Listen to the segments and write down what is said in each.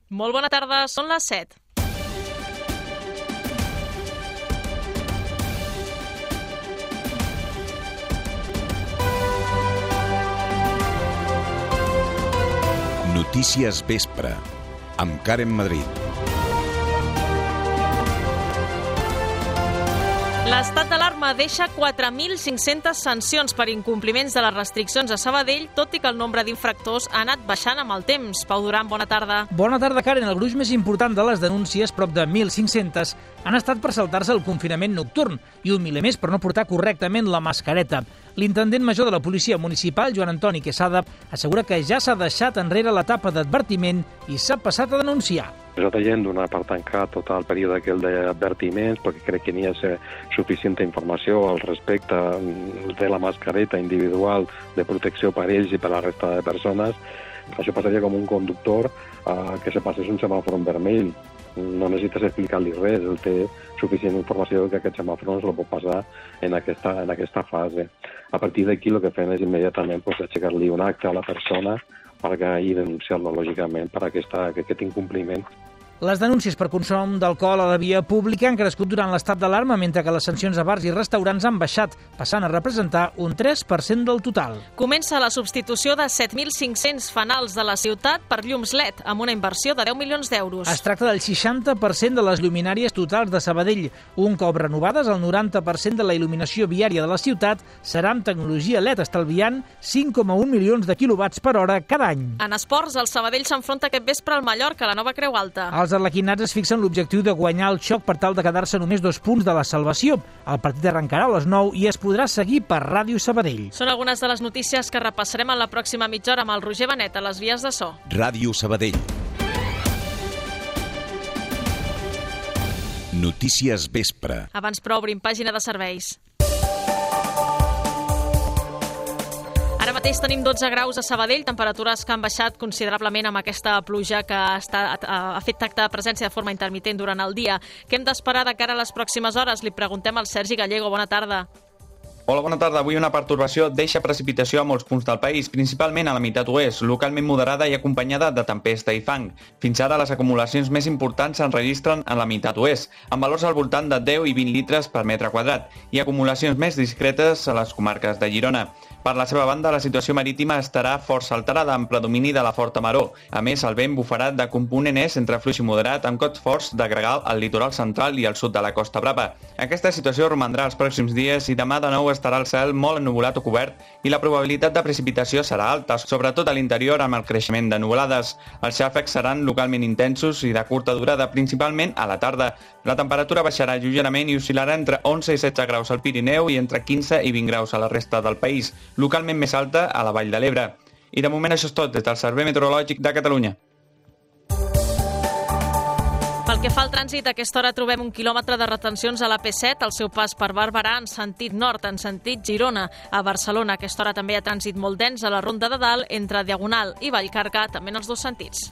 Molt bona tarda, són les 7. Notícies Vespre, amb Karen Madrid. L'estat d'alarma deixa 4.500 sancions per incompliments de les restriccions a Sabadell, tot i que el nombre d'infractors ha anat baixant amb el temps. Pau Duran, bona tarda. Bona tarda, Karen. El gruix més important de les denúncies, prop de 1.500, han estat per saltar-se el confinament nocturn i un miler més per no portar correctament la mascareta. L'intendent major de la policia municipal, Joan Antoni Quesada, assegura que ja s'ha deixat enrere l'etapa d'advertiment i s'ha passat a denunciar. Nosaltres hem donat per tancat tot el període aquell d'advertiments perquè crec que n'hi ha suficient informació al respecte de la mascareta individual de protecció per ells i per la resta de persones. Això passaria com un conductor que se passés un semàfor en vermell. No necessites explicar-li res, ell té suficient informació que aquest semàfor no es pot passar en aquesta fase. A partir d'aquí el que fem és immediatament aixecar-li un acte a la persona perquè hi denunciar-lo lògicament per aquest incompliment. Les denúncies per consum d'alcohol a la via pública han crescut durant l'estat d'alarma, mentre que les sancions a bars i restaurants han baixat, passant a representar un 3% del total. Comença la substitució de 7.500 fanals de la ciutat per llums LED, amb una inversió de 10 milions d'euros. Es tracta del 60% de les lluminàries totals de Sabadell. Un cop renovades, el 90% de la il·luminació viària de la ciutat serà amb tecnologia LED, estalviant 5,1 milions de quilowatts per hora cada any. En esports, el Sabadell s'enfronta aquest vespre al Mallorca, a la Nova Creu Alta. Els arlequinats es fixen l'objectiu de guanyar el xoc per tal de quedar-se només 2 punts de la salvació. El partit arrencarà a les 9 i es podrà seguir per Ràdio Sabadell. Són algunes de les notícies que repassarem en la pròxima mitja hora amb el Roger Benet a les vies de so. Ràdio Sabadell. Notícies Vespre. Abans però obrim pàgina de serveis. Ara mateix tenim 12 graus a Sabadell, temperatures que han baixat considerablement amb aquesta pluja que ha fet acte de presència de forma intermitent durant el dia. Què hem d'esperar de cara a les pròximes hores? Li preguntem al Sergi Gallego. Bona tarda. Hola, bona tarda. Avui una pertorbació deixa precipitació a molts punts del país, principalment a la meitat oest, localment moderada i acompanyada de tempesta i fang. Fins ara les acumulacions més importants s'enregistren en la meitat oest, amb valors al voltant de 10 i 20 litres per metre quadrat, i acumulacions més discretes a les comarques de Girona. Per la seva banda, la situació marítima estarà força alterada amb predomini de la forta maró. A més, el vent bufarà de component est entre fluix i moderat amb cops forts de gregal al litoral central i al sud de la Costa Brava. Aquesta situació romandrà els pròxims dies i demà de nou estarà el cel molt ennuvolat o cobert i la probabilitat de precipitació serà alta, sobretot a l'interior amb el creixement de nuvolades. Els xàfecs seran localment intensos i de curta durada, principalment a la tarda. La temperatura baixarà lleugerament i oscil·larà entre 11 i 16 graus al Pirineu i entre 15 i 20 graus a la resta del país, localment més alta a la Vall de l'Ebre. I de moment això és tot des del Servei Meteorològic de Catalunya. Pel que fa al trànsit, a aquesta hora trobem 1 quilòmetre de retencions a la P7, al seu pas per Barberà en sentit nord, en sentit Girona. A Barcelona, a aquesta hora també hi ha trànsit molt dens a la Ronda de Dalt, entre Diagonal i Vallcarca, també en els dos sentits.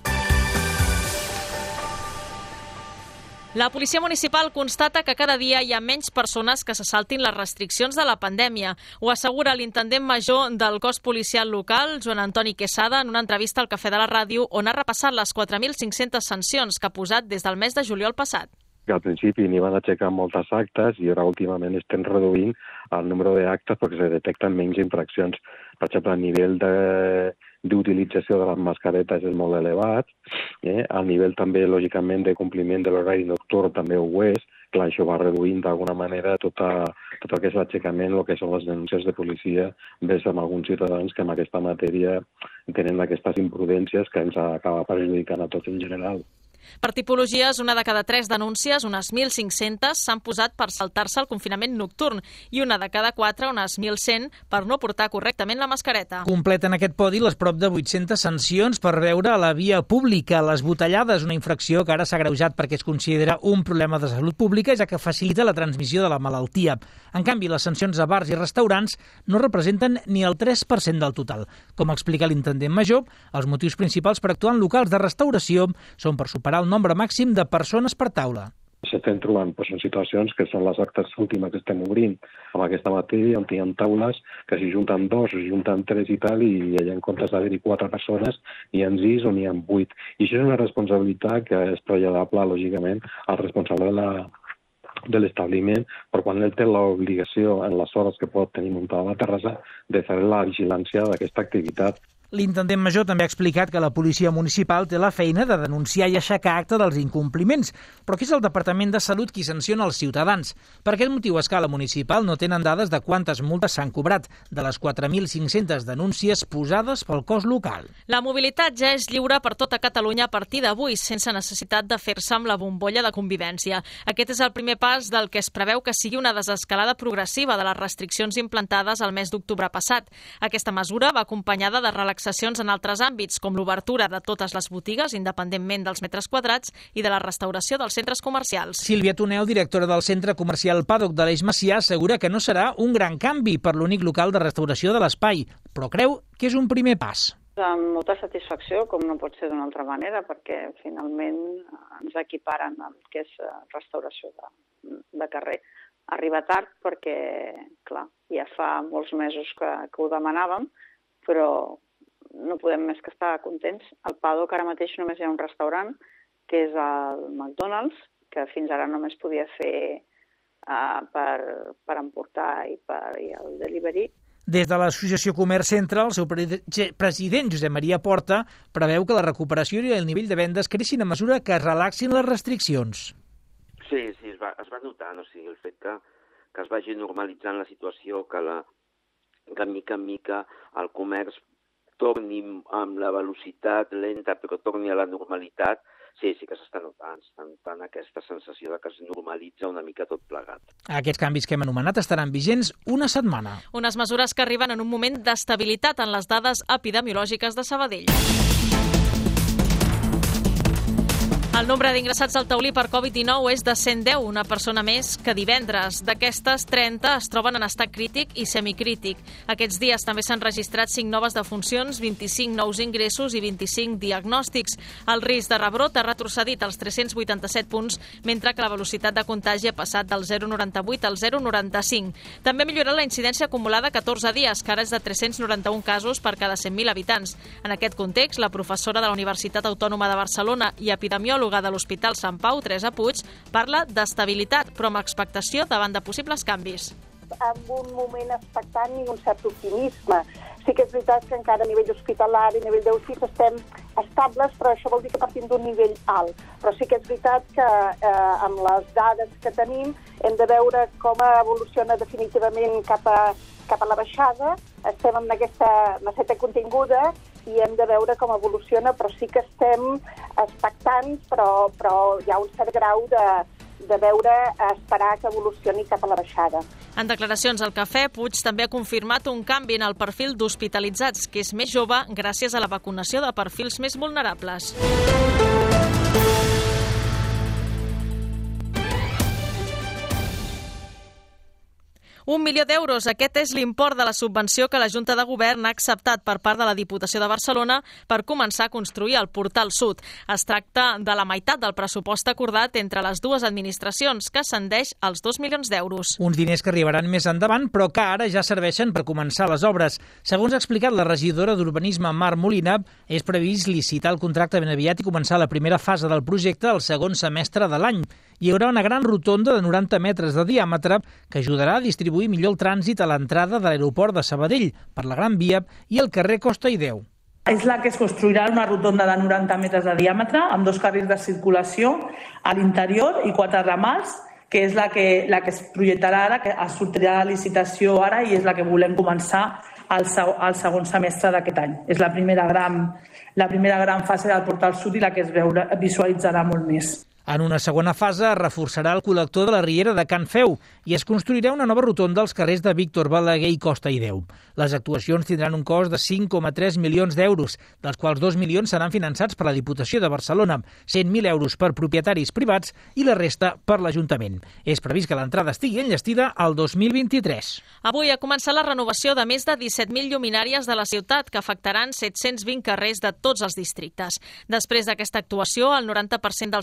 La policia municipal constata que cada dia hi ha menys persones que se saltin les restriccions de la pandèmia. Ho assegura l'intendent major del cos policial local, Joan Antoni Quesada, en una entrevista al Cafè de la Ràdio, on ha repassat les 4.500 sancions que ha posat des del mes de juliol passat. Al principi n'hi van aixecar moltes actes i ara últimament estem reduint el número d'actes perquè se detecten menys infraccions. Per exemple, el nivell d'utilització de les mascaretes és molt elevat. El nivell també, lògicament, de compliment de l'horari nocturn també ho és. Clar, això va reduint d'alguna manera tot el que és l'aixecament, el que són les denúncies de policia vers amb alguns ciutadans que en aquesta matèria tenen aquestes imprudències que ens acaba perjudicant a tots en general. Per tipologies, una de cada 3 denúncies, unes 1.500, s'han posat per saltar-se el confinament nocturn i una de cada 4, unes 1.100, per no portar correctament la mascareta. Completen aquest podi les prop de 800 sancions per veure a la via pública. Les botellades, una infracció que ara s'ha agreujat perquè es considera un problema de salut pública, ja que facilita la transmissió de la malaltia. En canvi, les sancions a bars i restaurants no representen ni el 3% del total. Com explica l'intendent major, els motius principals per actuar en locals de restauració són per superar el nombre màxim de persones per taula. S'estem trobant en situacions que són les actes últimes que estem obrint amb aquesta matèria, on hi ha taules que s'hi junten 2 o s'hi junten 3 i tal, i allà en comptes d'haver-hi 4 persones n'hi ha 6 o n'hi ha 8. I això és una responsabilitat que és traslladable, lògicament, al responsable de l'establiment, per quan ell té l'obligació, en les hores que pot tenir muntada la terrassa, de fer la vigilància d'aquesta activitat. L'intendent major també ha explicat que la policia municipal té la feina de denunciar i aixecar acta dels incompliments, però que és el Departament de Salut qui sanciona els ciutadans. Per aquest motiu, a escala municipal no tenen dades de quantes multes s'han cobrat, de les 4.500 denúncies posades pel cos local. La mobilitat ja és lliure per tota Catalunya a partir d'avui, sense necessitat de fer-se amb la bombolla de convivència. Aquest és el primer pas del que es preveu que sigui una desescalada progressiva de les restriccions implantades el mes d'octubre passat. Aquesta mesura va acompanyada de relaxacions en altres àmbits, com l'obertura de totes les botigues, independentment dels metres quadrats, i de la restauració dels centres comercials. Sílvia Toneu, directora del centre comercial Paddock de l'Eix Macià, assegura que no serà un gran canvi per l'únic local de restauració de l'espai, però creu que és un primer pas. Amb molta satisfacció, com no pot ser d'una altra manera, perquè finalment ens equiparen el que és restauració de carrer. Arriba tard perquè, clar, ja fa molts mesos que ho demanàvem, però no podem més que estar contents. Al Paddock ara mateix només hi ha un restaurant, que és el McDonald's, que fins ara només podia fer per emportar i el delivery. Des de l'Associació Comerç Centre, el seu president, Josep Maria Porta, preveu que la recuperació i el nivell de vendes creixin a mesura que es relaxin les restriccions. Sí, es va notant, o sigui, el fet que es vagi normalitzant la situació, que mica en mica el comerç torni amb la velocitat lenta, però torni a la normalitat, sí que s'està notant aquesta sensació de que es normalitza una mica tot plegat. Aquests canvis que hem anomenat estaran vigents una setmana. Unes mesures que arriben en un moment d'estabilitat en les dades epidemiològiques de Sabadell. El nombre d'ingressats al taulí per Covid-19 és de 110, una persona més que divendres. D'aquestes, 30 es troben en estat crític i semicrític. Aquests dies també s'han registrat 5 noves defuncions, 25 nous ingressos i 25 diagnòstics. El risc de rebrot ha retrocedit als 387 punts, mentre que la velocitat de contagi ha passat del 0,98 al 0,95. També ha millorat la incidència acumulada 14 dies, que ara és de 391 casos per cada 100.000 habitants. En aquest context, la professora de la Universitat Autònoma de Barcelona i epidemiòloga de l'Hospital Sant Pau, Teresa Puig, parla d'estabilitat, però amb expectació davant de possibles canvis. Amb un moment expectant i un cert optimisme. Sí que és veritat que encara a nivell hospitalari, a nivell d'UCI estem estables, però això vol dir que partim d'un nivell alt. Però sí que és veritat que amb les dades que tenim hem de veure com evoluciona definitivament cap a la baixada. Estem amb aquesta maceta continguda i hem de veure com evoluciona, però sí que estem expectants, però hi ha un cert grau de esperar que evolucioni cap a la baixada. En declaracions al Cafè, Puig també ha confirmat un canvi en el perfil d'hospitalitzats, que és més jove gràcies a la vacunació de perfils més vulnerables. 1 milió d'euros. Aquest és l'import de la subvenció que la Junta de Govern ha acceptat per part de la Diputació de Barcelona per començar a construir el Portal Sud. Es tracta de la meitat del pressupost acordat entre les dues administracions, que ascendeix als 2 milions d'euros. Uns diners que arribaran més endavant, però que ara ja serveixen per començar les obres. Segons ha explicat la regidora d'Urbanisme, Mar Molina, és previst licitar el contracte ben aviat i començar la primera fase del projecte el segon semestre de l'any. Hi haurà una gran rotonda de 90 metres de diàmetre que ajudarà a distribuir millor el trànsit a l'entrada de l'aeroport de Sabadell per la Gran Via i el carrer Costa i Déu. És la que es construirà una rotonda de 90 metres de diàmetre amb 2 carrils de circulació a l'interior i 4 ramals, que és la que es projectarà ara, que es sortirà a licitació ara i és la que volem començar al segon semestre d'aquest any. És la primera gran fase del Portal Sud i la que es visualitzarà molt més. En una segona fase es reforçarà el col·lector de la Riera de Can Feu i es construirà una nova rotonda als carrers de Víctor Balaguer i Costa i Déu. Les actuacions tindran un cost de 5,3 milions d'euros, dels quals 2 milions seran finançats per la Diputació de Barcelona, 100.000 euros per propietaris privats i la resta per l'Ajuntament. És previst que l'entrada estigui enllestida al 2023. Avui ha començat la renovació de més de 17.000 lluminàries de la ciutat, que afectaran 720 carrers de tots els districtes. Després d'aquesta actuació, el 90% dels fanals de la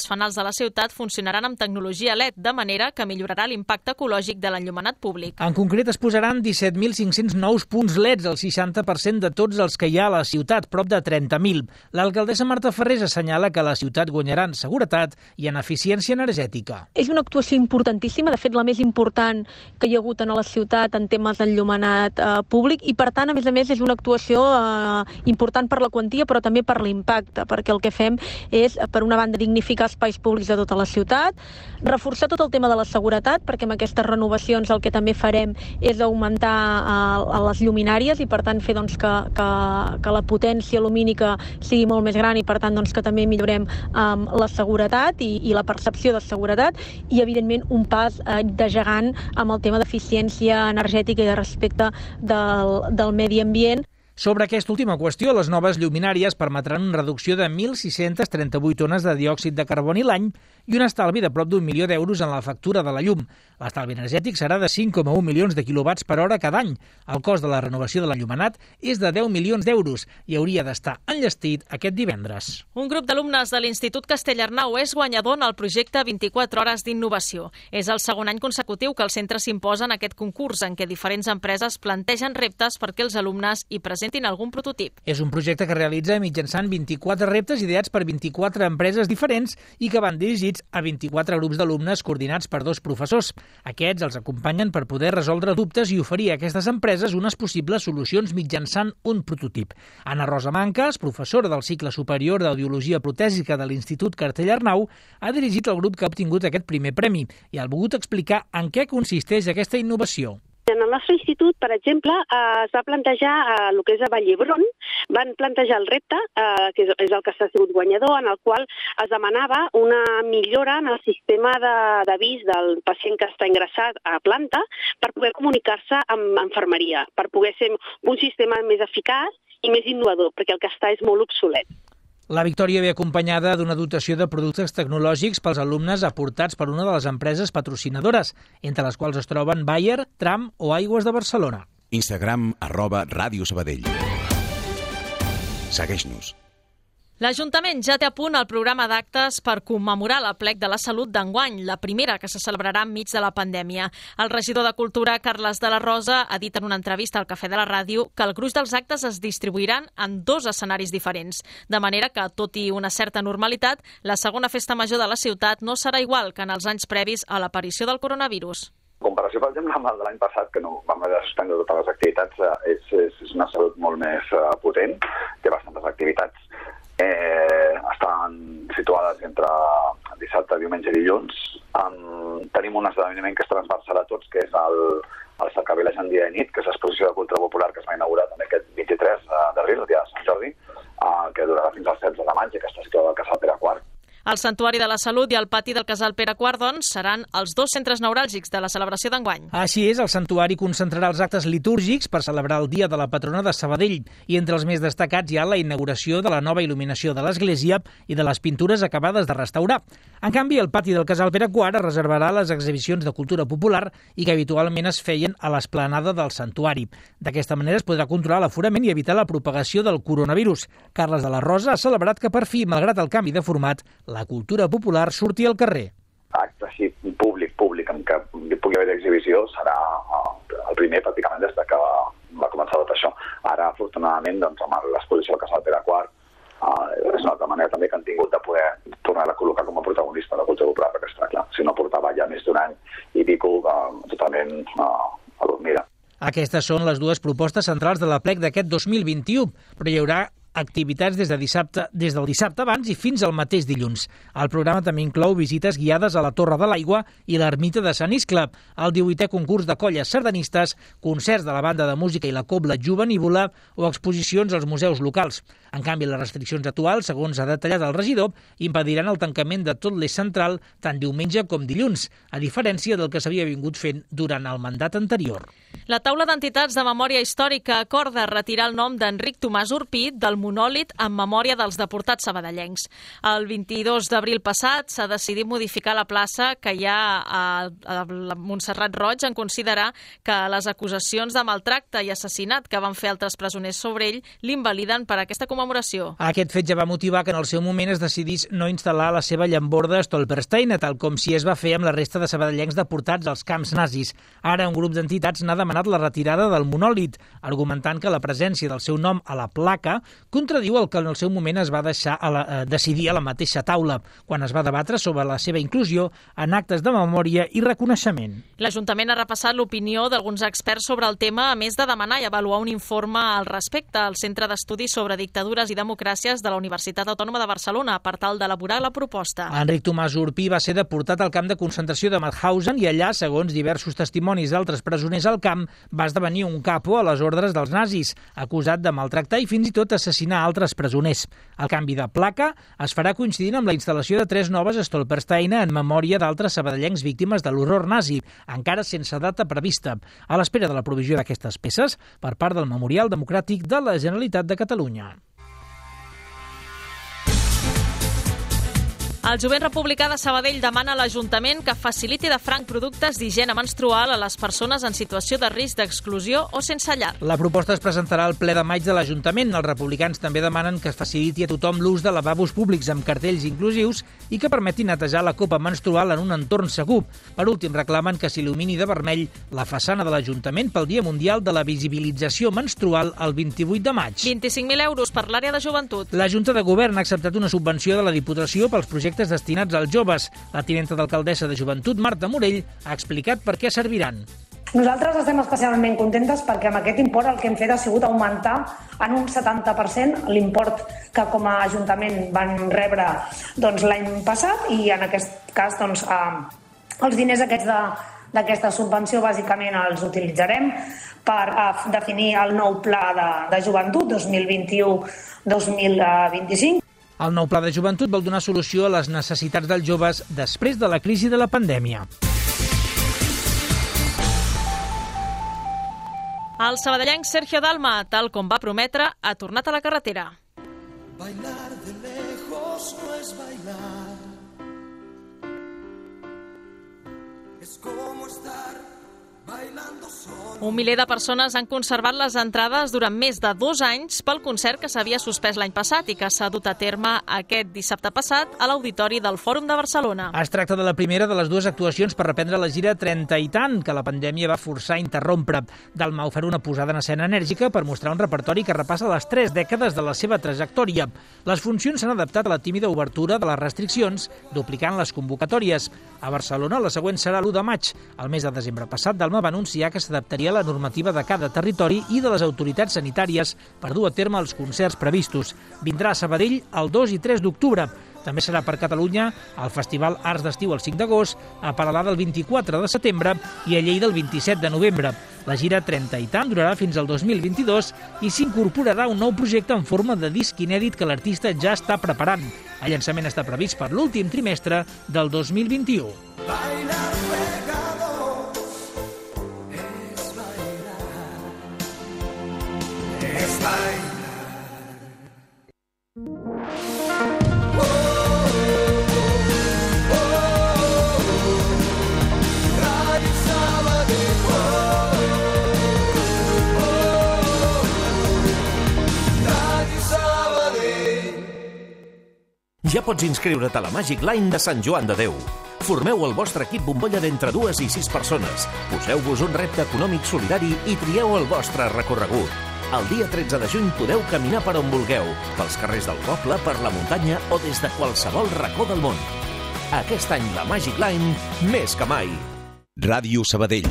la ciutat funcionaran amb tecnologia LED, de manera que millorarà l'impacte ecològic de l'enllumenat públic. En concret, es posaran 17.500 nous punts LEDs, el 60% de tots els que hi ha a la ciutat, prop de 30.000. L'alcaldessa Marta Ferrés assenyala que la ciutat guanyarà en seguretat i en eficiència energètica. És una actuació importantíssima, de fet la més important que hi ha hagut a la ciutat en temes d'enllumenat públic, i per tant, a més, és una actuació important per la quantia però també per l'impacte, perquè el que fem és, per una banda, dignificar espais públics de tota la ciutat, reforçar tot el tema de la seguretat, perquè amb aquestes renovacions el que també farem és augmentar les lluminàries i per tant fer que la potència lumínica sigui molt més gran i per tant que també millorem la seguretat i la percepció de seguretat i evidentment un pas de gegant amb el tema d'eficiència energètica i de respecte del medi ambient. Sobre aquesta última qüestió, les noves lluminàries permetran una reducció de 1.638 tones de diòxid de carboni l'any i un estalvi de prop d'1 milió d'euros en la factura de la llum. L'estalvi energètic serà de 5,1 milions de quilowatts per hora cada any. El cost de la renovació de l'enllumenat és de 10 milions d'euros i hauria d'estar enllestit aquest divendres. Un grup d'alumnes de l'Institut Castellarnau és guanyador en el projecte 24 hores d'innovació. És el segon any consecutiu que el centre s'imposa en aquest concurs, en què diferents empreses plantegen reptes perquè els alumnes hi presentin algun prototip. És un projecte que realitza mitjançant 24 reptes ideats per 24 empreses diferents i que van dirigits a 24 grups d'alumnes coordinats per 2 professors. Aquests els acompanyen per poder resoldre dubtes i oferir a aquestes empreses unes possibles solucions mitjançant un prototip. Anna Rosa Manques, professora del cicle superior d'Audiologia Protèsica de l'Institut Castellarnau, ha dirigit el grup que ha obtingut aquest primer premi i ha volgut explicar en què consisteix aquesta innovació. En el nostre institut, per exemple, es va plantejar el que és a Vall d'Hebron, van plantejar el repte, que és el que s'ha sigut guanyador, en el qual es demanava una millora en el sistema d'avís del pacient que està ingressat a planta per poder comunicar-se amb infermeria, per poder ser un sistema més eficaç i més innovador, perquè el que està és molt obsolet. La victòria ve acompanyada d'una dotació de productes tecnològics pels alumnes aportats per una de les empreses patrocinadores, entre les quals es troben Bayer, Tram o Aigües de Barcelona. Instagram @Ràdio Sabadell. Segueix-nos. L'Ajuntament ja té a punt el programa d'actes per commemorar l'Aplec de la Salut d'enguany, la primera que se celebrarà enmig de la pandèmia. El regidor de Cultura, Carles de la Rosa, ha dit en una entrevista al Cafè de la Ràdio que el gruix dels actes es distribuiran en 2 escenaris diferents, de manera que, tot i una certa normalitat, la segona festa major de la ciutat no serà igual que en els anys previs a l'aparició del coronavirus. En comparació, per exemple, amb el de l'any passat, que no vam haver de suspendre totes les activitats, és una salut molt més potent, té bastantes activitats. Estan situades entre dissabte, diumenge i dilluns. Tenim un esdeveniment que és transversal a tots, que és el Cercavila en dia i nit, que és l'exposició de cultura popular que es va inaugurar també aquest 23 d'abril, el dia de Sant Jordi, que durarà fins al 16 de maig i que està situada al Casal Pere IV. El Santuari de la Salut i el pati del Casal Pere IV, doncs, seran els 2 centres neuràlgics de la celebració d'enguany. Així és, el Santuari concentrarà els actes litúrgics per celebrar el Dia de la Patrona de Sabadell i entre els més destacats hi ha la inauguració de la nova il·luminació de l'església i de les pintures acabades de restaurar. En canvi, el pati del Casal Pere IV es reservarà les exhibicions de cultura popular i que habitualment es feien a l'esplanada del Santuari. D'aquesta manera es podrà controlar l'aforament i evitar la propagació del coronavirus. Carles de la Rosa ha celebrat que per fi, malgrat el canvi de format, la cultura popular surti al carrer. Acte així públic, en què pugui haver exhibició, serà el primer pràcticament des que va començar tot això. Ara, afortunadament, amb l'exposició del Casal Pere IV, és una altra manera també que han tingut de poder tornar a col·locar com a protagonista de la cultura popular, perquè està clar, si no portava ja més d'un any i pico totalment adormida. Aquestes són les 2 propostes centrals de l'Aplec d'aquest 2021, però hi haurà activitats des del dissabte abans i fins al mateix dilluns. El programa també inclou visites guiades a la Torre de l'Aigua i l'Ermita de Sant Iscle, el 18è concurs de colles sardanistes, concerts de la banda de música i la cobla jovenívola o exposicions als museus locals. En canvi, les restriccions actuals, segons ha detallat el regidor, impediran el tancament de tot l'eix central tant diumenge com dilluns, a diferència del que s'havia vingut fent durant el mandat anterior. La taula d'entitats de memòria històrica acorda retirar el nom d'Enric Tomàs Orpí del monòlit en memòria dels deportats sabadellencs. El 22 d'abril passat s'ha decidit modificar la plaça que hi ha a Montserrat Roig en considerar que les acusacions de maltracte i assassinat que van fer altres presoners sobre ell l'invaliden per a aquesta commemoració. Aquest fet ja va motivar que en el seu moment es decidís no instal·lar la seva llamborda a Stolpersteine, tal com si es va fer amb la resta de sabadellencs deportats als camps nazis. Ara un grup d'entitats n'ha demanat la retirada del monòlit, argumentant que la presència del seu nom a la placa contradiu el que en el seu moment es va deixar decidir a la mateixa taula, quan es va debatre sobre la seva inclusió en actes de memòria i reconeixement. L'Ajuntament ha repassat l'opinió d'alguns experts sobre el tema, a més de demanar i avaluar un informe al respecte al Centre d'Estudis sobre Dictadures i Democràcies de la Universitat Autònoma de Barcelona per tal d'elaborar la proposta. Enric Tomàs Urpí va ser deportat al camp de concentració de Mauthausen i allà, segons diversos testimonis d'altres presoners al camp, va esdevenir un capo a les ordres dels nazis, acusat de maltractar i fins i tot assassinar altres presoners. El canvi de placa es farà coincidint amb la instal·lació de 3 noves a Stolpersteine en memòria d'altres sabadellencs víctimes de l'horror nazi, encara sense data prevista, a l'espera de la provisió d'aquestes peces per part del Memorial Democràtic de la Generalitat de Catalunya. El jovent republicà de Sabadell demana a l'Ajuntament que faciliti de franc productes d'higiene menstrual a les persones en situació de risc d'exclusió o sense llar. La proposta es presentarà al ple de maig de l'Ajuntament. Els republicans també demanen que es faciliti a tothom l'ús de lavabos públics amb cartells inclusius i que permeti netejar la copa menstrual en un entorn segur. Per últim, reclamen que s'il·lumini de vermell la façana de l'Ajuntament pel Dia Mundial de la Visibilització Menstrual el 28 de maig. 25.000 euros per l'àrea de joventut. La Junta de Govern ha acceptat una subvenció de la Diputació pels projectes destinats als joves. La tinenta d'alcaldessa de Joventut, Marta Morell, ha explicat per què serviran. Nosaltres estem especialment contentes perquè amb aquest import el que hem fet ha sigut augmentar en un 70% l'import que com a Ajuntament van rebre l'any passat i en aquest cas els diners d'aquesta subvenció bàsicament els utilitzarem per definir el nou pla de joventut 2021-2025. El nou pla de joventut vol donar solució a les necessitats dels joves després de la crisi de la pandèmia. El sabadellenc Sergio Dalma, tal com va prometre, ha tornat a la carretera. Bailar de lejos no es bailar. Es como estar bailando solo. Un miler de persones han conservat les entrades durant més de 2 anys pel concert que s'havia suspès l'any passat i que s'ha dut a terme aquest dissabte passat a l'Auditori del Fòrum de Barcelona. Es tracta de la primera de les 2 actuacions per reprendre la gira 30 i tant, que la pandèmia va forçar a interrompre. Dalma ofereix una posada en escena enèrgica per mostrar un repertori que repassa les 3 dècades de la seva trajectòria. Les funcions s'han adaptat a la tímida obertura de les restriccions, duplicant les convocatòries. A Barcelona, la següent serà l'1 de maig. El mes de desembre passat, Dalma va anunciar que s'adaptaria a la normativa de cada territori i de les autoritats sanitàries per dur a terme els concerts previstos. Vindrà a Sabadell el 2 i 3 d'octubre. També serà per Catalunya al Festival Arts d'Estiu el 5 d'agost, a Peralada el 24 de setembre i a Lleida el 27 de novembre. La gira 30 i tant durarà fins al 2022 i s'incorporarà un nou projecte en forma de disc inèdit que l'artista ja està preparant. El llançament està previst per l'últim trimestre del 2021. Bailar pegados es bailar. Ja pots inscriure't a la Magic Line de Sant Joan de Déu. Formeu el vostre equip bombolla d'entre 2 i 6 persones. Poseu-vos un repte econòmic solidari i trieu el vostre recorregut. El dia 13 de juny podeu caminar per on vulgueu, pels carrers del poble, per la muntanya o des de qualsevol racó del món. Aquest any la Magic Line, més que mai. Ràdio Sabadell.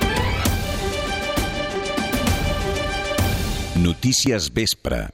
Notícies Vespre.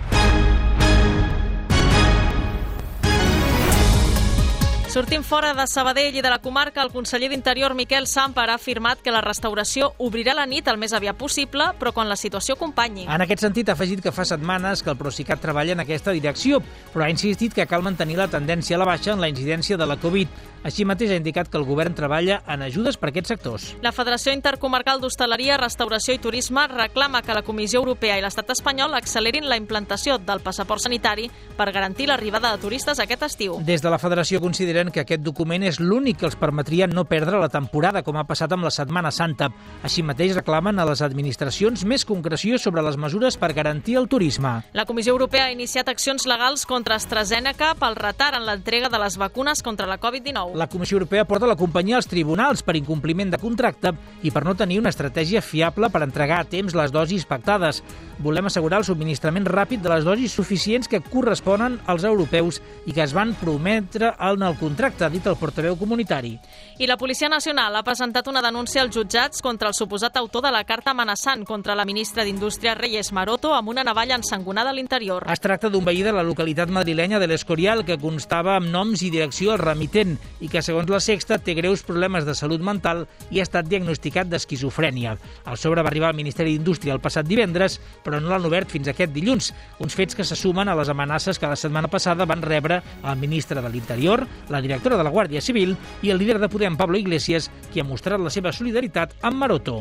Sortim fora de Sabadell i de la comarca, el conseller d'Interior Miquel Sàmper ha afirmat que la restauració obrirà la nit el més aviat possible, però quan la situació acompanyi. En aquest sentit, ha afegit que fa setmanes que el Procicat treballa en aquesta direcció, però ha insistit que cal mantenir la tendència a la baixa en la incidència de la Covid. Així mateix ha indicat que el govern treballa en ajudes per a aquests sectors. La Federació Intercomarcal d'Hostaleria, Restauració i Turisme reclama que la Comissió Europea i l'Estat espanyol accelerin la implantació del passaport sanitari per garantir l'arribada de turistes aquest estiu. Des de la Federació consideren que aquest document és l'únic que els permetria no perdre la temporada, com ha passat amb la Setmana Santa. Així mateix reclamen a les administracions més concreció sobre les mesures per garantir el turisme. La Comissió Europea ha iniciat accions legals contra AstraZeneca pel retard en l'entrega de les vacunes contra la Covid-19. La Comissió Europea porta la companyia als tribunals per incompliment de contracte i per no tenir una estratègia fiable per entregar a temps les dosis pactades. Volem assegurar el subministrament ràpid de les dosis suficients que corresponen als europeus i que es van prometre en el contracte, ha dit el portaveu comunitari. I la Policia Nacional ha presentat una denúncia als jutjats contra el suposat autor de la carta amenaçant contra la ministra d'Indústria Reyes Maroto amb una navalla ensangonada a l'interior. Es tracta d'un veí de la localitat madrilenya de l'Escorial que constava amb noms i direcció al remitent i que, segons la Sexta, té greus problemes de salut mental i ha estat diagnosticat d'esquizofrènia. El sobre va arribar al Ministeri d'Indústria el passat divendres, però no l'han obert fins aquest dilluns. Uns fets que se sumen a les amenaces que la setmana passada van rebre el ministre de l'Interior, la directora de la Guàrdia Civil i el líder de Podem, Pablo Iglesias, qui ha mostrat la seva solidaritat amb Maroto.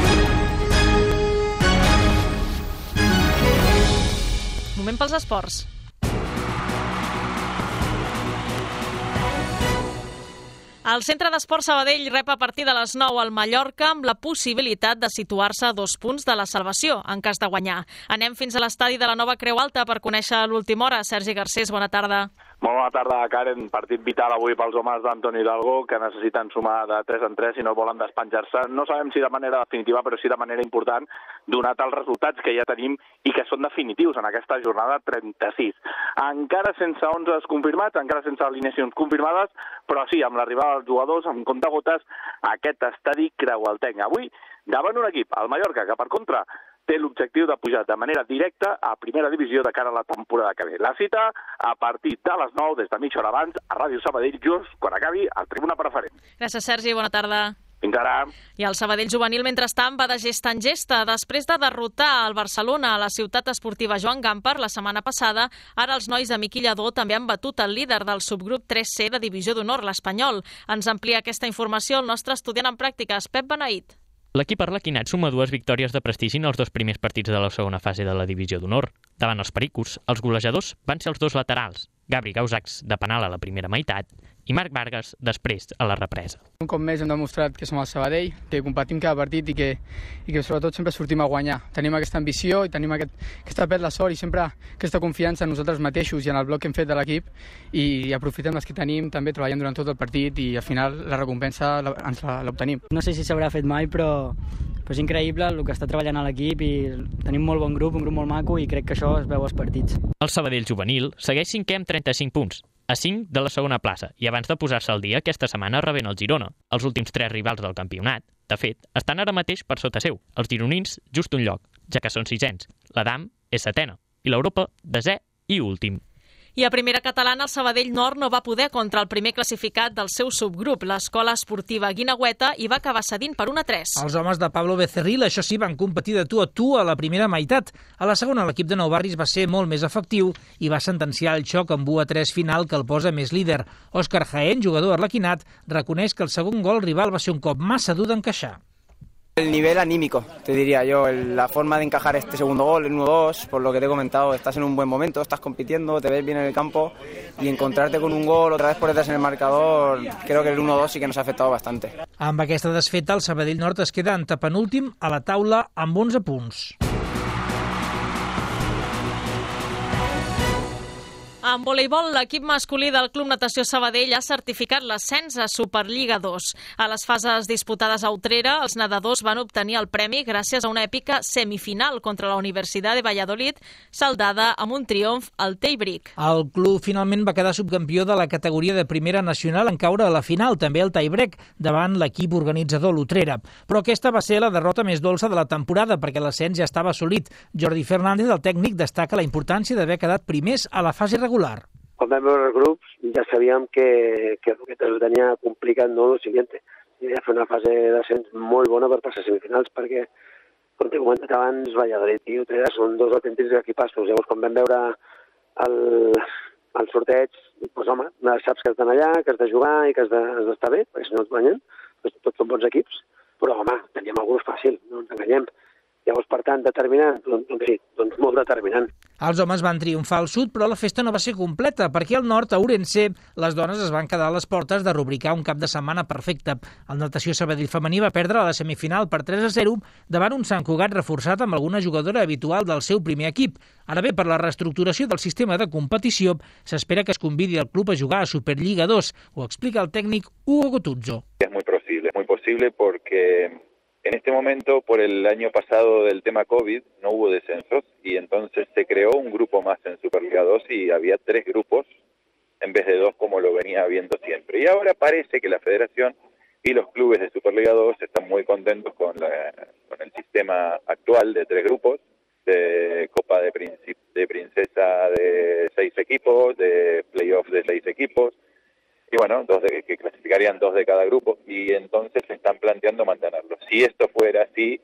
Moment pels esports. El Centre d'Esport Sabadell rep a partir de les 9 al Mallorca amb la possibilitat de situar-se a 2 punts de la salvació en cas de guanyar. Anem fins a l'estadi de la Nova Creu Alta per conèixer l'última hora. Sergi Garcés, bona tarda. Molt bona tarda, Karen. Partit vital avui pels homes d'Antoni Hidalgo, que necessiten sumar de 3 en 3 i no volen despenjar-se. No sabem si de manera definitiva, però sí de manera important, donat els resultats que ja tenim i que són definitius en aquesta jornada 36. Encara sense 11 confirmats, encara sense alineacions confirmades, però sí, amb l'arribada dels jugadors, amb comptagotes, aquest estadi creualtenc. Avui, davant un equip, el Mallorca, que per contra té l'objectiu de pujar de manera directa a primera divisió de cara a la temporada que ve. La cita a partir de les 9, des de mitja hora abans, a Ràdio Sabadell, just quan acabi el Tribuna Preferent. Gràcies, Sergi. Bona tarda. Fins ara. I el Sabadell juvenil, mentrestant, va de gesta en gesta. Després de derrotar el Barcelona a la ciutat esportiva Joan Gamper la setmana passada, ara els nois de Miqui Lladó també han batut el líder del subgrup 3C de Divisió d'Honor, l'Espanyol. Ens amplia aquesta informació el nostre estudiant en pràctiques, Pep Benaït. L'equip arlequinat suma 2 victòries de prestigi en els 2 primers partits de la segona fase de la Divisió d'Honor. Davant els pericos, els golejadors van ser els 2 laterals, Gabri Gausacs de penal a la primera meitat i Marc Vargas després a la represa. Un cop més hem demostrat que som el Sabadell, que competim cada partit i que sobretot sempre sortim a guanyar. Tenim aquesta ambició i tenim aquesta pèl de sort i sempre aquesta confiança en nosaltres mateixos i en el bloc que hem fet de l'equip i aprofitem les que tenim també treballant durant tot el partit i al final la recompensa ens l'obtenim. No sé si s'haurà fet mai, però és increïble el que està treballant a l'equip i tenim molt bon grup, un grup molt maco i crec que això es veu als partits. El Sabadell juvenil segueix 5è amb 35 punts, a 5 de la segona plaça, i abans de posar-se al dia aquesta setmana rebent el Girona, els últims 3 rivals del campionat. De fet, estan ara mateix per sota seu, els gironins just un lloc, ja que són 6ens. L'Adam és 7è i l'Europa 10è i últim. I a primera catalana, el Sabadell Nord no va poder contra el primer classificat del seu subgrup, l'Escola Esportiva Guinagüeta, i va acabar cedint per 1-3. Els homes de Pablo Becerril, això sí, van competir de tu a tu a la primera meitat. A la segona, l'equip de Nou Barris va ser molt més efectiu i va sentenciar el xoc amb 1-3 final que el posa més líder. Òscar Jaén, jugador arlequinat, reconeix que el segon gol rival va ser un cop massa dur d'encaixar. El nivel anímico, te diría yo, la forma de encajar este segundo gol, el 1-2, por lo que te he comentado, estás en un buen momento, estás compitiendo, te ves bien en el campo y encontrarte con un gol otra vez por detrás en el marcador, creo que el 1-2 sí que nos ha afectado bastante. Amb aquesta desfeta, el Sabadell Nord es queda antepenúltim a la taula amb 11 punts. En voleibol, l'equip masculí del Club Natació Sabadell ha certificat l'ascens a Superliga 2. A les fases disputades a Utrera, els nedadors van obtenir el premi gràcies a una èpica semifinal contra la Universitat de Valladolid, saldada amb un triomf al tie-break. El club finalment va quedar subcampió de la categoria de primera nacional en caure a la final, també el tie-break, davant l'equip organitzador l'Utrera. Però aquesta va ser la derrota més dolça de la temporada, perquè l'ascens ja estava assolit. Jordi Fernández, el tècnic, destaca la importància d'haver quedat primers a la fase regular. Quan vam veure els grups ja sabíem que el que ho tenia complicat no el siguiente. I ja fer una fase d'ascens molt bona per passar a semifinals perquè, com t'he comentat abans, Valladolid i Utrera són 2 autèntics equipassos. Llavors, quan vam veure al sorteig, doncs home, saps que has d'anar allà, que has de jugar i que has d'estar bé, perquè si no et guanyen, doncs tots són bons equips. Però home, teníem algú fàcil, no ens enganyem. Llavors, per tant, determinant, doncs sí, doncs molt determinant. Els homes van triomfar al sud, però la festa no va ser completa, perquè al nord, a Ourense, les dones es van quedar a les portes de rubricar un cap de setmana perfecte. El Natació Sabadell femení va perdre a la semifinal per 3-0 davant un Sant Cugat reforçat amb alguna jugadora habitual del seu primer equip. Ara bé, per la reestructuració del sistema de competició, s'espera que es convidi el club a jugar a Superliga 2. Ho explica el tècnic Hugo Gotuzzo. Es muy posible porque en este momento, por el año pasado del tema COVID, no hubo descensos y entonces se creó un grupo más en Superliga 2 y había 3 grupos en vez de 2 como lo venía habiendo siempre. Y ahora parece que la federación y los clubes de Superliga 2 están muy contentos con el sistema actual de 3 grupos, de Copa de Princesa de 6 equipos, de playoff de 6 equipos, y bueno, que clasificarían 2 de cada grupo, y entonces se están planteando mantenerlo. Si esto fuera así,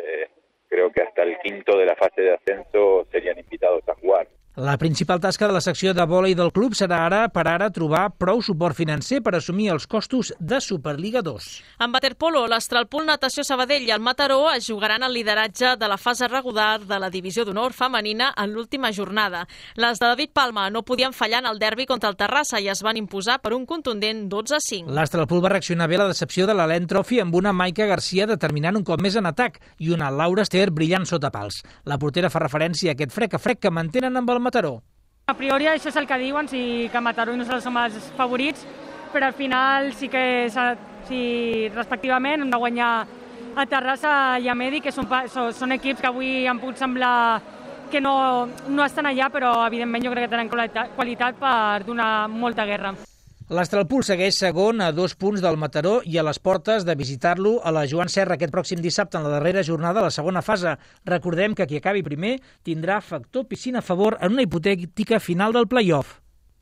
creo que hasta el quinto de la fase de ascenso serían invitados a jugar. La principal tasca de la secció de vòlei del club serà ara trobar prou suport financer per assumir els costos de Superliga 2. En waterpolo, l'Astralpool Natació Sabadell i el Mataró es jugaran el lideratge de la fase regular de la divisió d'honor femenina en l'última jornada. Les de David Palma no podien fallar en el derbi contra el Terrassa i es van imposar per un contundent 12-5. L'Astralpool va reaccionar bé a la decepció de l'Alent Trophy amb una Maica Garcia determinant un cop més en atac i una Laura Ester brillant sota pals. La portera fa referència a aquest frec a frec que mantenen amb el Mataró. A priori això és el que diuen, que Mataró i nosaltres som els favorits, però al final sí que respectivament hem de guanyar a Terrassa i a Medi, que són equips que avui em pot semblar que no estan allà, però evidentment jo crec que tenen qualitat per donar molta guerra. L'Astralpool segueix segon a 2 punts del Mataró i a les portes de visitar-lo a la Joan Serra aquest pròxim dissabte en la darrera jornada de la segona fase. Recordem que qui acabi primer tindrà factor piscina a favor en una hipotètica final del play-off.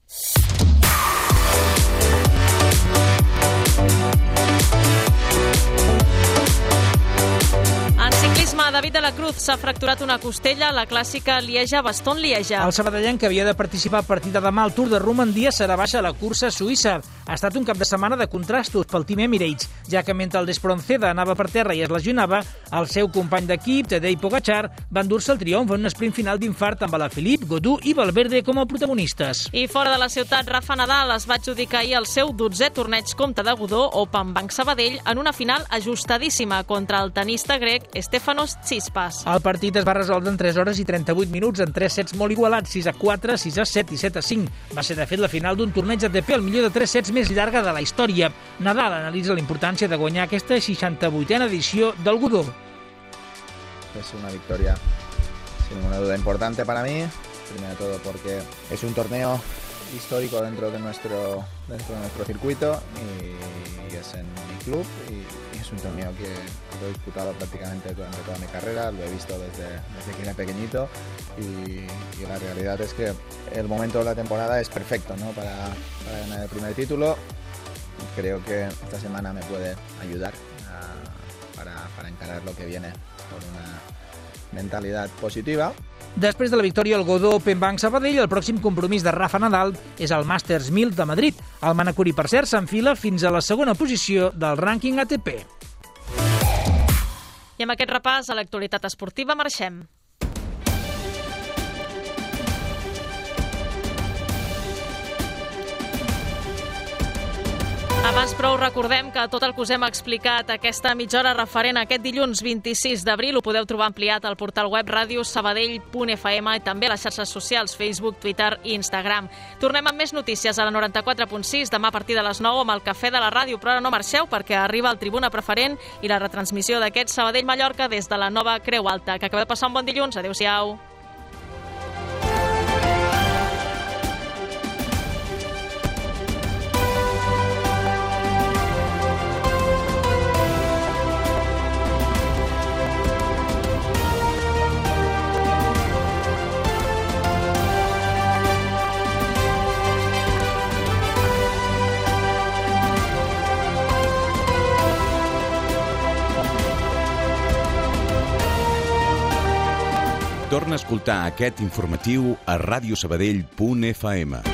En ciclisme, David de la Cruz s'ha fracturat una costella a la clàssica Lieja-Bastogne-Lieja. El sabadellenc que havia de participar a partir de demà al Tour de Romandia serà baixa a la cursa suïssa. Ha estat un cap de setmana de contrastos pel team Emirates, ja que mentre el Despronceda anava per terra i es lesionava, el seu company d'equip, Tadej Pogačar, va endur-se el triomf en un sprint final d'infart amb Alaphilippe, Godú i Valverde com a protagonistes. I fora de la ciutat, Rafa Nadal es va adjudicar ahir el seu 12è torneig Comte de Godó Open Bank Sabadell en una final ajustadíssima contra el tenista grec Stefanos Tsitsipas. El partit es va resoldre en 3 hores i 38 minuts en 3 sets molt igualats, 6-4, 6-7 i 7-5. Va ser, de fet, la final d'un torneig ATP, el millor de 3 sets més llarga de la història. Nadal analitza la importància de guanyar aquesta 68a edició del Godó. Es una victoria sin ninguna duda importante para mí, primero de todo porque es un torneo histórico dentro de nuestro circuito y es en mi club y es un torneo que lo he disputado prácticamente durante toda mi carrera, lo he visto desde que era pequeñito y la realidad es que el momento de la temporada es perfecto, ¿no? para ganar el primer título. Creo que esta semana me puede ayudar para encarar lo que viene con una mentalidad positiva. Després de la victòria al Godó Open Bank Sabadell, el pròxim compromís de Rafa Nadal és el Masters 1000 de Madrid. El manacorí, per cert, s'enfila fins a la segona posició del rànquing ATP. I amb aquest repàs a l'actualitat esportiva marxem. Abans, però, recordem que tot el que us hem explicat aquesta mitja hora referent a aquest dilluns 26 d'abril ho podeu trobar ampliat al portal web radiosabadell.fm i també a les xarxes socials Facebook, Twitter i Instagram. Tornem amb més notícies a la 94.6 demà a partir de les 9 amb el Cafè de la Ràdio, però ara no marxeu perquè arriba el Tribuna Preferent i la retransmissió d'aquest Sabadell-Mallorca des de la nova Creu Alta. Que acabeu de passar un bon dilluns. Adéu-siau. Torna a escoltar aquest informatiu a radiosabadell.fm.